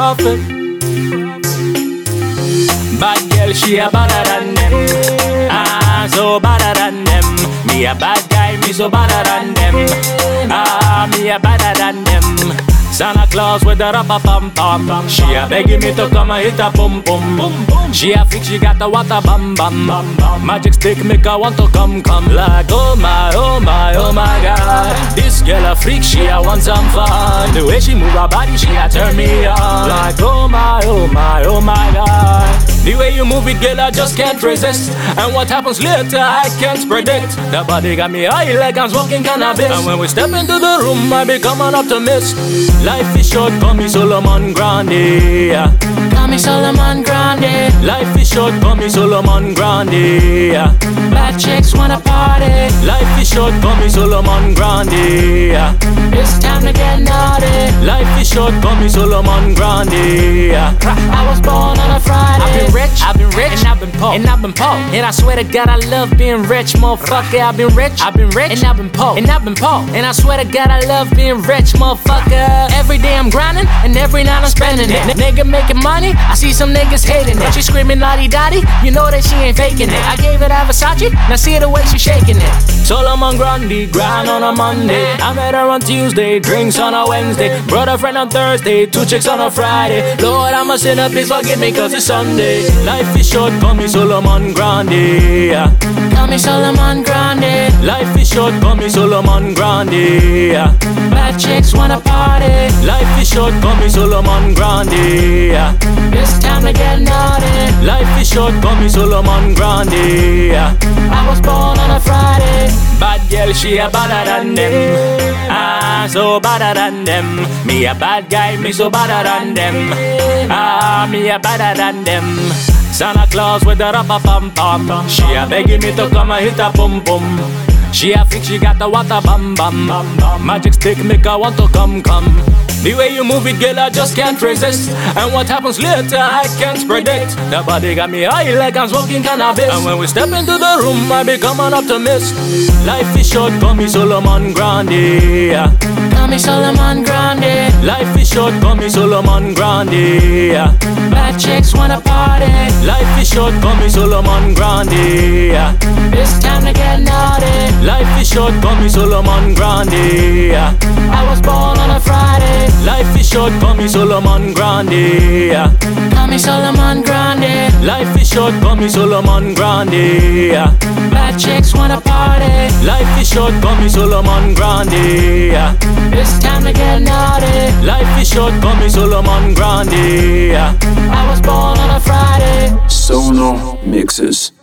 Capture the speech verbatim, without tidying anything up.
profit. Bad girl, she a better than them. Ah, so better than them. Me a bad guy, me so better than them. Ah, me a better than them. Santa Claus with the rappa pam pam. She a begging me to come and hit a boom boom. She a freak, she got the water bam bam. Magic stick make her want to come come. Like oh my, oh my, oh my God. This girl a freak, she a want some fun. The way she move her body, she a turn me on. Like oh my, oh my, oh my God. The way you move it, girl, I just can't resist. And what happens later, I can't predict. The body got me high like I'm smoking cannabis. And when we step into the room, I become an optimist. Life is short, call me Solomon Grande. Call me Solomon Grande. Life is short, call me Solomon Grande. Bad chicks wanna party. Life is short, call me Solomon Grande. It's time to get naughty. Life is short, call me Solomon Grande. I was born on a Friday. I've been rich, I've been rich, and I've been poor, and I've been poor. And I swear to God, I love being rich, motherfucker. I've been rich, I've been rich, and I've been poor, and I've been poor. And I swear to God, I love being rich, motherfucker. Every day I'm grinding, and every night I'm spending it. N- nigga making money, I see some niggas hating it. She screaming lottie dotty, you know that she ain't faking it. I gave it a Versace, now see the way she shaking it. Solomon Grande, grind on a Monday. I met her on Tuesday, drinks on a Wednesday. Brought a friend on Thursday, two chicks on a Friday. Lord, I'm a sinner, please forgive me cause it's Sunday. Life is short, call me Solomon Grande. Call me Solomon Grande. Life is short, call me Solomon Grande. Bad chicks wanna party. Life is short, call me Solomon Grande. It's time to get naughty. Life is short, call me Solomon Grande. I was born on a Friday. Bad girl, she a better than them. Ah, so better than them. Me a bad guy, me so better than them. Ah, me a better than them. Santa Claus with the rappa pam pam. She a begging me to come and hit a boom boom. She a freak, she got the water bam bam. Magic stick make her want to come come. The way you move it, girl, I just can't resist. And what happens later, I can't predict. The body got me high like I'm smoking cannabis. And when we step into the room, I become an optimist. Life is short, call me Solomon Grande. Call me Solomon Grande. Life is short, call me Solomon Grande. Bad chicks wanna party. Life is short, call me Solomon Grande. It's time to get naughty. Life is short, call me Solomon Grande. I was born on a Friday. Life is short, call me Solomon Grande. Call me Solomon Grande. Life is short, call me Solomon Grande. Bad chicks wanna party. Life is short, call me Solomon Grande. It's time to get naughty. Life is short, call me Solomon Grande. I was born on a Friday. Sono Mixes.